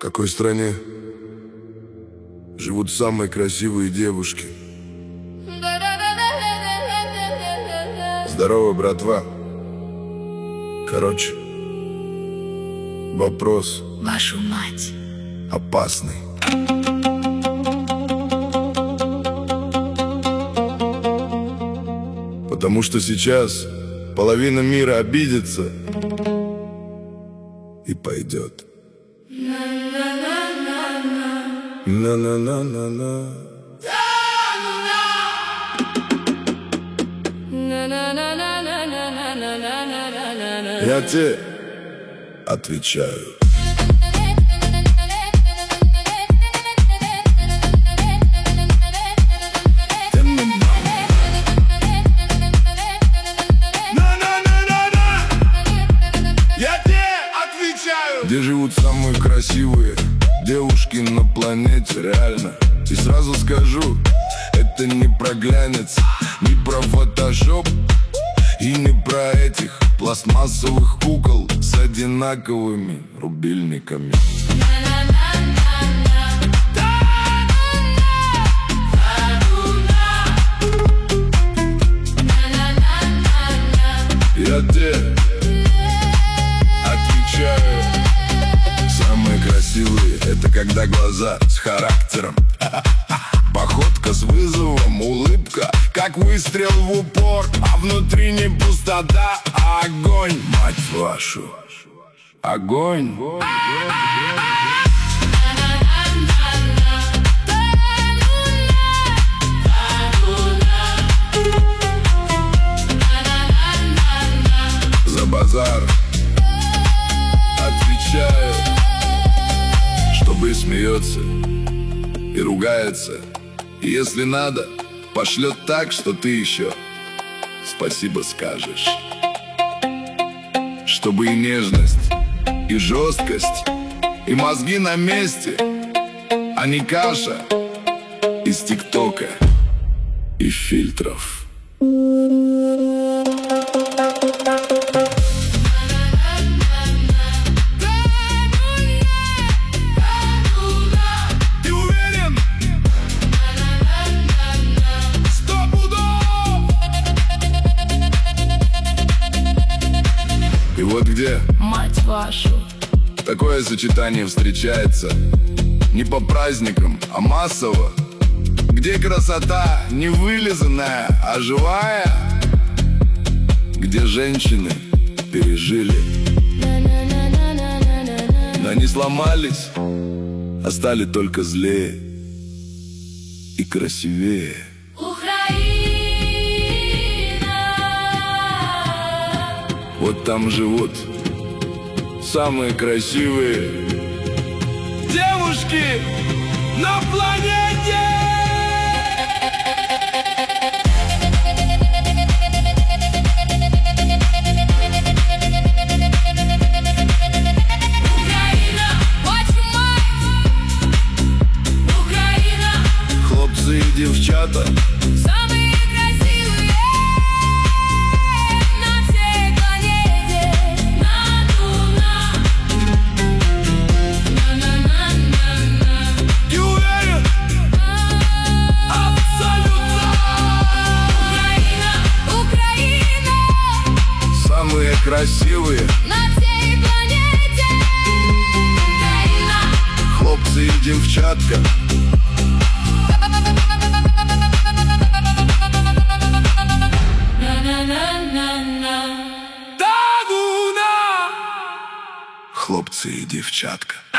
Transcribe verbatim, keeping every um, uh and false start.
какой стране живут самые красивые девушки? Здорово, братва. Короче, вопрос Вашу мать опасный. Потому что сейчас половина мира обидится и пойдет. На-на-на-на-на. Я тебе отвечаю. Где живут самые красивые девушки на планете, реально. И сразу скажу, это не про глянец, не про фотошоп и не про этих пластмассовых кукол с одинаковыми рубильниками. Я тебе отвечаю. Самые красивые — это когда глаза с характером, походка с вызовом, улыбка как выстрел в упор, а внутри не пустота, а огонь, мать вашу. Огонь. За базар отвечаю. Чтобы и смеется, и ругается, и если надо, пошлет так, что ты еще спасибо скажешь. Чтобы и нежность, и жесткость, и мозги на месте, а не каша из тиктока и фильтров. И вот где, мать вашу, такое сочетание встречается не по праздникам, а массово. Где красота не вылизанная, а живая. Где женщины пережили, но не сломались, а стали только злее и красивее. Вот там живут самые красивые девушки на планете! Украина, вашу мать! Украина! Хлопцы и девчата, Самые красивые на всей планете. На-на-на. На-на-на-на-на. ты уверен? Абсолютно! Украина, Украина, Самые красивые на всей планете. Украина. хлопцы и девчатка. На-на-на-на-на. Хлопцы и девчатка.